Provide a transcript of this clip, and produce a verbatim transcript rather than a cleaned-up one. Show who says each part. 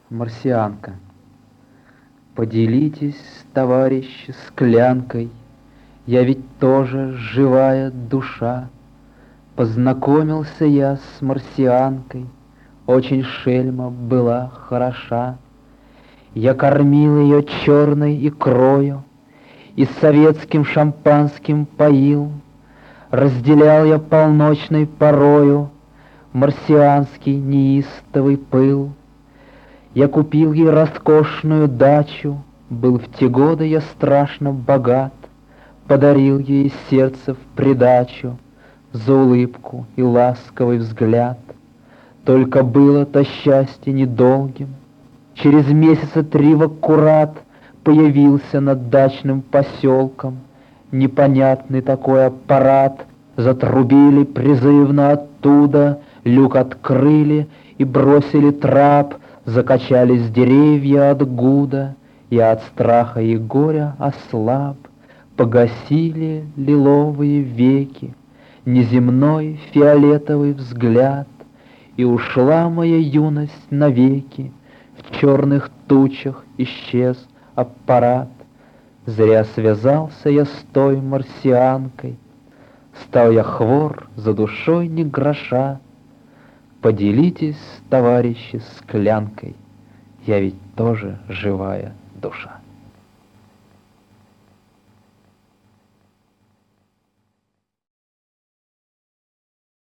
Speaker 1: Марсианка. Поделитесь, товарищи, склянкой, Я ведь тоже живая душа. Познакомился я с марсианкой, Очень шельма была хороша. Я кормил ее черной икрою И советским шампанским поил. Разделял я полночной порою Марсианский неистовый пыл. Я купил ей роскошную дачу, Был в те годы я страшно богат, Подарил ей сердце в придачу За улыбку и ласковый взгляд. Только было-то счастье недолгим. Через месяца три в аккурат Появился над дачным поселком Непонятный такой аппарат. Затрубили призывно оттуда, Люк открыли и бросили трап. Закачались деревья от гуда, Я от страха и горя ослаб. Погасили лиловые веки, Неземной фиолетовый взгляд, И ушла моя юность навеки. В черных тучах исчез аппарат. Зря связался я с той марсианкой, Стал я хвор, за душой ни гроша. Поделитесь, товарищи, склянкой, Я ведь тоже живая душа.